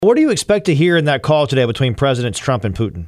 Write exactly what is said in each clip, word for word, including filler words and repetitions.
What do you expect to hear in that call today between Presidents Trump and Putin?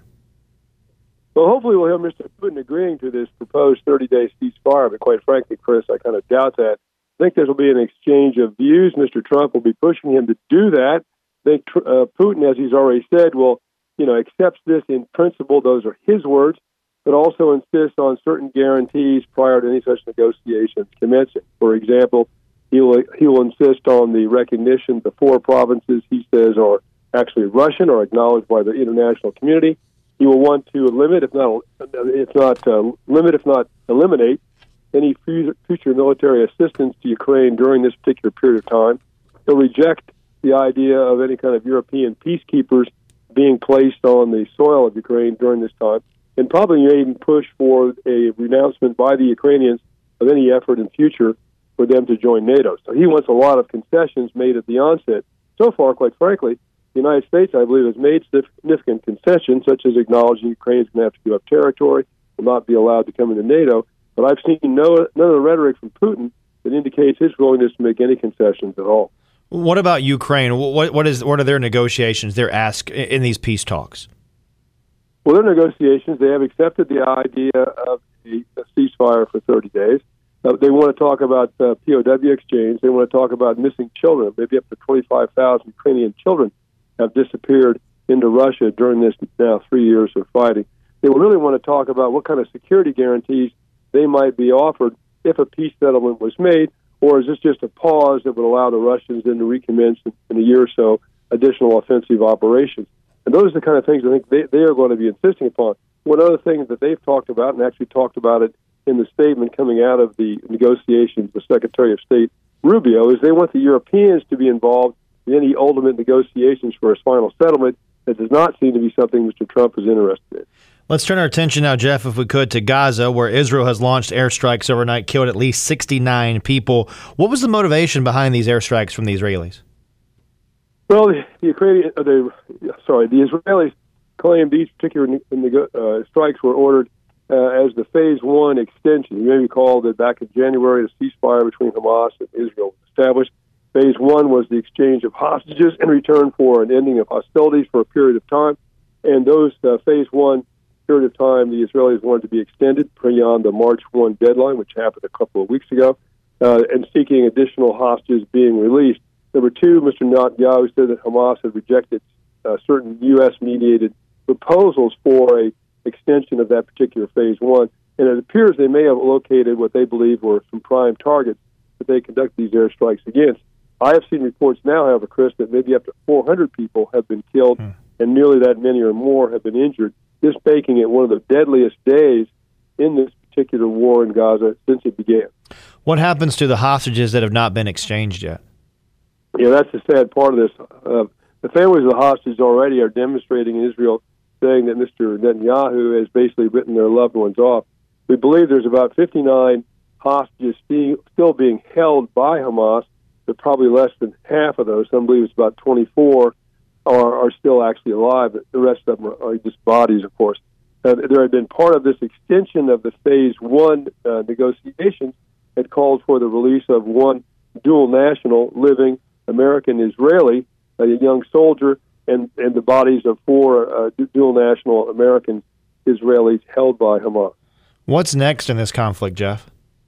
Well, hopefully we'll hear Mister Putin agreeing to this proposed thirty-day ceasefire, but quite frankly, Chris, I kind of doubt that. I think there will be an exchange of views. Mister Trump will be pushing him to do that. I think uh, Putin, as he's already said, will, you know, accepts this in principle. Those are his words, but also insists on certain guarantees prior to any such negotiations commencing. For example, he will he will insist on the recognition the four provinces he says are actually Russian or acknowledged by the international community. He will want to limit, if not if not uh, limit, if not eliminate, any future military assistance to Ukraine during this particular period of time. He'll reject the idea of any kind of European peacekeepers being placed on the soil of Ukraine during this time, and probably may even push for a renouncement by the Ukrainians of any effort in future for them to join NATO. So he wants a lot of concessions made at the onset. So far, quite frankly, the United States, I believe, has made significant concessions, such as acknowledging Ukraine is going to have to give up territory, will not be allowed to come into NATO. But I've seen no none of the rhetoric from Putin that indicates his willingness to make any concessions at all. What about Ukraine? What what is what are their negotiations, their ask in these peace talks? Well, their negotiations, they have accepted the idea of a, a ceasefire for thirty days. Uh, they want to talk about uh, P O W exchange. They want to talk about missing children. Maybe up to twenty-five thousand Ukrainian children have disappeared into Russia during this now three years of fighting. They will really want to talk about what kind of security guarantees they might be offered if a peace settlement was made, or is this just a pause that would allow the Russians then to recommence in, in a year or so additional offensive operations? And those are the kind of things I think they, they are going to be insisting upon. One other thing that they've talked about, and actually talked about it in the statement coming out of the negotiations with Secretary of State Rubio, is they want the Europeans to be involved in any ultimate negotiations for a final settlement. That does not seem to be something Mister Trump is interested in. Let's turn our attention now, Jeff, if we could, to Gaza, where Israel has launched airstrikes overnight, killed at least sixty-nine people. What was the motivation behind these airstrikes from the Israelis? Well, the, the Ukrainian, uh, the, sorry, the Israelis claim these particular uh, strikes were ordered uh, as the Phase One extension. You may recall that back in January, the ceasefire between Hamas and Israel was established. Phase One was the exchange of hostages in return for an ending of hostilities for a period of time, and those uh, Phase One period of time, the Israelis wanted to be extended beyond the March first deadline, which happened a couple of weeks ago, uh, and seeking additional hostages being released. Number two, Mister Netanyahu said that Hamas had rejected uh, certain U S-mediated proposals for a extension of that particular Phase One, and it appears they may have located what they believe were some prime targets that they conduct these airstrikes against. I have seen reports now, however, Chris, that maybe up to four hundred people have been killed, hmm. and nearly that many or more have been injured, this making it one of the deadliest days in this particular war in Gaza since it began. What happens to the hostages that have not been exchanged yet? Yeah, that's the sad part of this. Uh, the families of the hostages already are demonstrating in Israel, saying that Mister Netanyahu has basically written their loved ones off. We believe there's about fifty-nine hostages being, still being held by Hamas, but probably less than half of those, some believe it's about twenty-four, are, are still actually alive. The rest of them are, are just bodies, of course. Uh, there had been part of this extension of the Phase One uh, negotiations had called for the release of one dual national living American-Israeli, a young soldier, and, and the bodies of four uh, dual national American Israelis held by Hamas. What's next in this conflict, Jeff?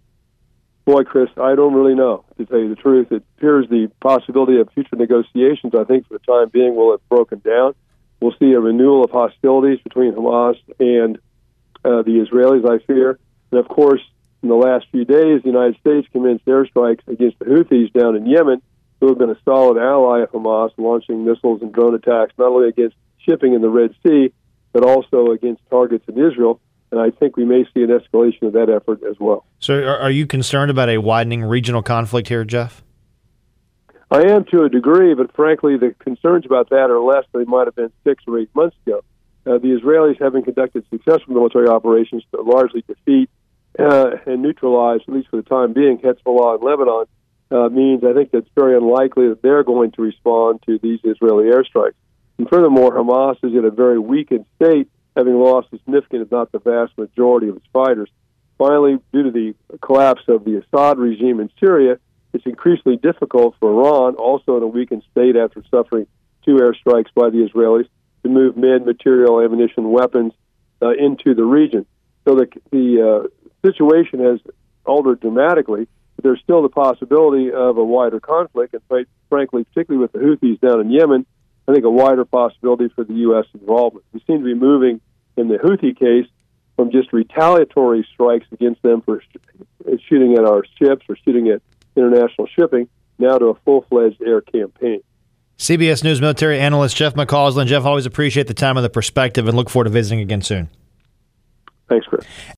Boy, Chris, I don't really know, to tell you the truth. It appears the possibility of future negotiations, I think, for the time being, will have broken down. We'll see a renewal of hostilities between Hamas and uh, the Israelis, I fear. And, of course, in the last few days, the United States commenced airstrikes against the Houthis down in Yemen, who have been a solid ally of Hamas, launching missiles and drone attacks, not only against shipping in the Red Sea, but also against targets in Israel. And I think we may see an escalation of that effort as well. So are, are you concerned about a widening regional conflict here, Jeff? I am to a degree, but frankly, the concerns about that are less than they might have been six or eight months ago. Uh, the Israelis, having conducted successful military operations to largely defeat uh, and neutralize, at least for the time being, Hezbollah in Lebanon, uh, means I think it's very unlikely that they're going to respond to these Israeli airstrikes. And furthermore, Hamas is in a very weakened state, having lost a significant, if not the vast majority of its fighters. Finally, due to the collapse of the Assad regime in Syria, it's increasingly difficult for Iran, also in a weakened state after suffering two airstrikes by the Israelis to move men, material, ammunition, weapons uh, into the region. So the, the uh, situation has altered dramatically, but there's still the possibility of a wider conflict, and quite frankly, particularly with the Houthis down in Yemen, I think a wider possibility for the U S involvement. We seem to be moving in the Houthi case from just retaliatory strikes against them for sh- shooting at our ships or shooting at international shipping, now to a full-fledged air campaign. C B S News military analyst Jeff McCausland. Jeff, always appreciate the time and the perspective, and look forward to visiting again soon. Thanks, Chris.